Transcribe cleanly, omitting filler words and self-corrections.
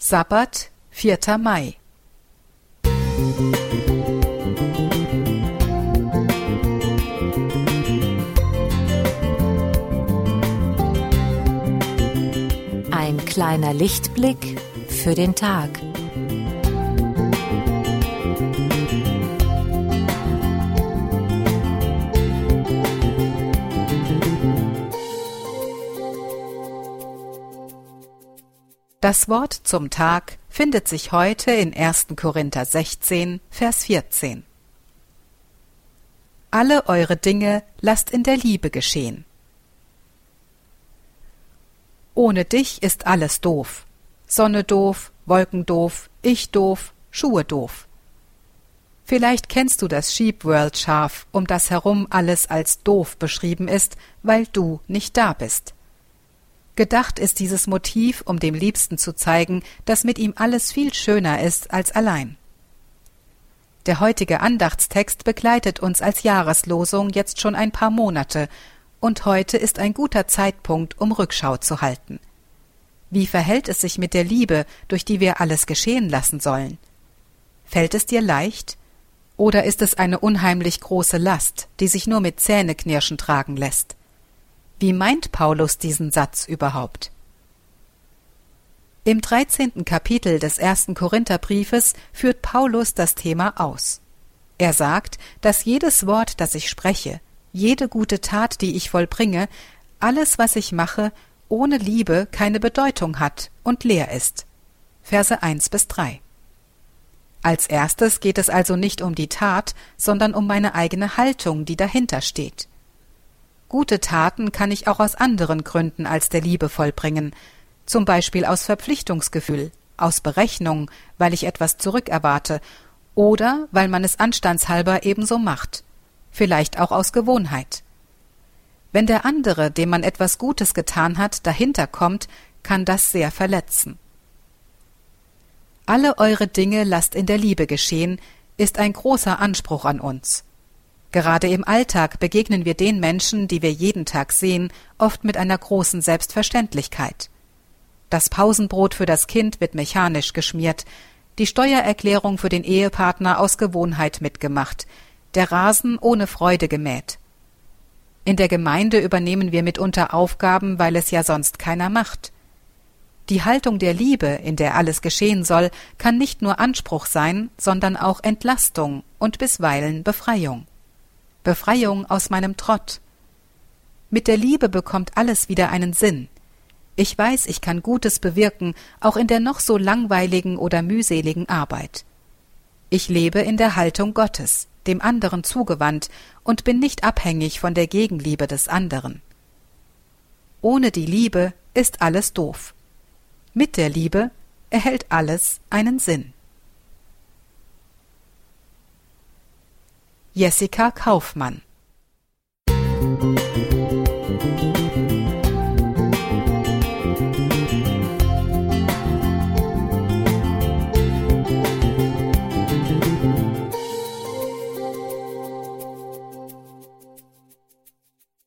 Sabbat, 4. Mai. Ein kleiner Lichtblick für den Tag. Das Wort zum Tag findet sich heute in 1. Korinther 16, Vers 14. Alle eure Dinge lasst in der Liebe geschehen. Ohne dich ist alles doof. Sonne doof, Wolken doof, ich doof, Schuhe doof. Vielleicht kennst du das Sheep-World-Schaf, um das herum alles als doof beschrieben ist, weil du nicht da bist. Gedacht ist dieses Motiv, um dem Liebsten zu zeigen, dass mit ihm alles viel schöner ist als allein. Der heutige Andachtstext begleitet uns als Jahreslosung jetzt schon ein paar Monate, und heute ist ein guter Zeitpunkt, um Rückschau zu halten. Wie verhält es sich mit der Liebe, durch die wir alles geschehen lassen sollen? Fällt es dir leicht? Oder ist es eine unheimlich große Last, die sich nur mit Zähneknirschen tragen lässt? Wie meint Paulus diesen Satz überhaupt? Im 13. Kapitel des 1. Korintherbriefes führt Paulus das Thema aus. Er sagt, dass jedes Wort, das ich spreche, jede gute Tat, die ich vollbringe, alles, was ich mache, ohne Liebe keine Bedeutung hat und leer ist. Verse 1-3. Als erstes geht es also nicht um die Tat, sondern um meine eigene Haltung, die dahinter steht. Gute Taten kann ich auch aus anderen Gründen als der Liebe vollbringen, zum Beispiel aus Verpflichtungsgefühl, aus Berechnung, weil ich etwas zurückerwarte, oder weil man es anstandshalber ebenso macht, vielleicht auch aus Gewohnheit. Wenn der andere, dem man etwas Gutes getan hat, dahinter kommt, kann das sehr verletzen. Alle eure Dinge lasst in der Liebe geschehen, ist ein großer Anspruch an uns. Gerade im Alltag begegnen wir den Menschen, die wir jeden Tag sehen, oft mit einer großen Selbstverständlichkeit. Das Pausenbrot für das Kind wird mechanisch geschmiert, die Steuererklärung für den Ehepartner aus Gewohnheit mitgemacht, der Rasen ohne Freude gemäht. In der Gemeinde übernehmen wir mitunter Aufgaben, weil es ja sonst keiner macht. Die Haltung der Liebe, in der alles geschehen soll, kann nicht nur Anspruch sein, sondern auch Entlastung und bisweilen Befreiung. Befreiung aus meinem Trott. Mit der Liebe bekommt alles wieder einen Sinn. Ich weiß, ich kann Gutes bewirken, auch in der noch so langweiligen oder mühseligen Arbeit. Ich lebe in der Haltung Gottes, dem anderen zugewandt, und bin nicht abhängig von der Gegenliebe des anderen. Ohne die Liebe ist alles doof. Mit der Liebe erhält alles einen Sinn. Jessica Kaufmann.